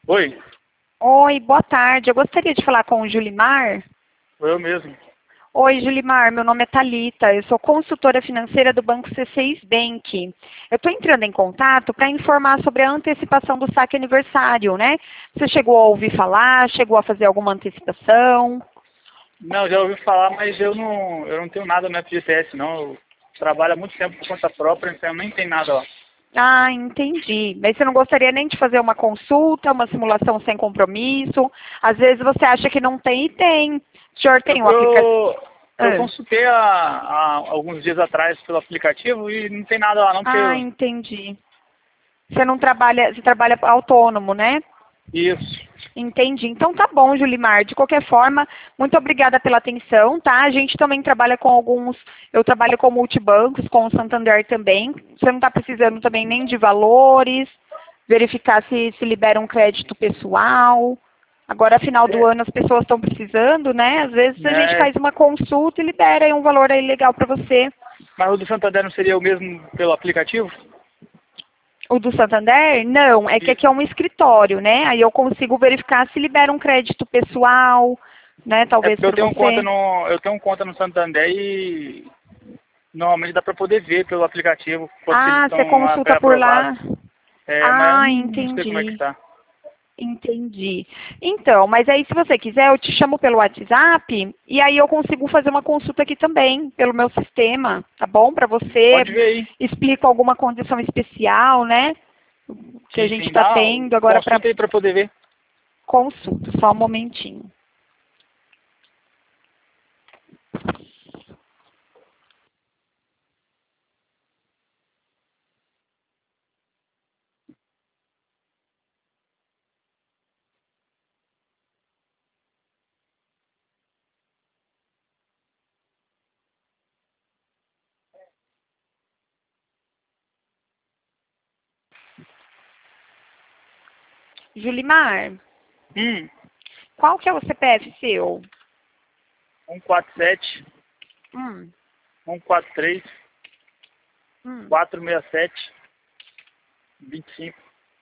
Oi, Oi, boa tarde. Eu gostaria de falar com o Julimar. sou eu mesmo. Oi, Julimar, meu nome é Thalita. Eu sou consultora financeira do Banco C6 Bank. Eu estou entrando em contato para informar sobre a antecipação do saque aniversário, né? Você chegou a ouvir falar, chegou a fazer alguma antecipação? Não, já ouvi falar, mas eu não tenho nada no FGTS, não. Eu trabalho há muito tempo por conta própria, então nem tem nada lá. Ah, entendi. Mas você não gostaria nem de fazer uma consulta, uma simulação sem compromisso? Às vezes você acha que não tem e tem. O senhor Eu, tem o aplicativo? eu, eu consultei há alguns dias atrás pelo aplicativo e não tem nada lá não, porque Ah, entendi. Você não trabalha, você trabalha autônomo, né? isso. Entendi. Então tá bom, Julimar. De qualquer forma, muito obrigada pela atenção, tá? A gente também trabalha com alguns, eu trabalho com multibancos, com o Santander também. Você não está precisando também nem de valores, verificar se libera um crédito pessoal. Agora, final do É, ano, as pessoas estão precisando, né? Às vezes a gente né, faz uma consulta e libera aí um valor aí legal para você. mas o do Santander não seria o mesmo pelo aplicativo? O do Santander? Não, é que aqui é Isso. um escritório, né? Aí eu consigo verificar se libera um crédito pessoal, né? É Talvez porque eu por tenho conta você. no, eu tenho conta no Santander e normalmente dá para poder ver pelo aplicativo quanto eles Ah, você estão consulta por pré-aprovados. lá. É, mas eu Ah, não sei como é que entendi. tá. Entendi. Então, mas aí se você quiser, eu te chamo pelo WhatsApp e aí eu consigo fazer uma consulta aqui também, pelo meu sistema, tá bom? Para você, Pode ver aí. explico alguma condição especial, né? Que a Sim, gente sim. está Dá, tendo agora para consulta aí para poder ver. consulta. Só um momentinho. Julimar, Hum, qual que é o CPF seu? 147, Hum, 143, hum. 467, 25.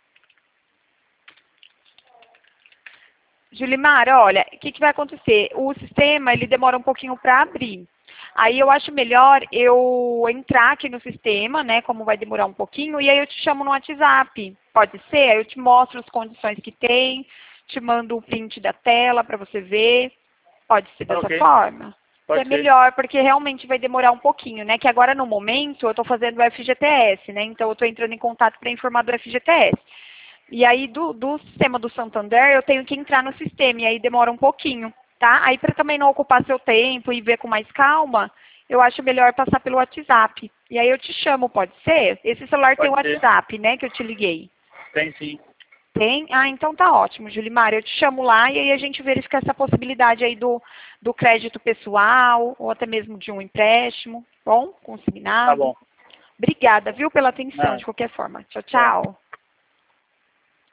Julimar, olha, o que vai acontecer? O sistema, ele demora um pouquinho para abrir. Aí eu acho melhor eu entrar aqui no sistema, né, como vai demorar um pouquinho, e aí eu te chamo no WhatsApp. Pode ser? Aí eu te mostro as condições que tem, te mando o print da tela para você ver. Pode ser Tá dessa ok, forma? Que é pode ser. melhor, porque realmente vai demorar um pouquinho, né? Que agora, no momento, eu estou fazendo o FGTS, né? Então, eu estou entrando em contato para informar do FGTS. E aí, do sistema do Santander, eu tenho que entrar no sistema, e aí demora um pouquinho, tá? Aí, para também não ocupar seu tempo e ver com mais calma, eu acho melhor passar pelo WhatsApp. E aí eu te chamo, pode ser? Esse celular tem o Pode ser. WhatsApp, né, que eu te liguei. Tem sim. Tem? Ah, então tá ótimo, Julimar. Eu te chamo lá e aí a gente verifica essa possibilidade aí do crédito pessoal, ou até mesmo de um empréstimo, bom? Tá Consignado. bom. Obrigada, viu, pela atenção, Não, de qualquer forma. Tchau, é. tchau.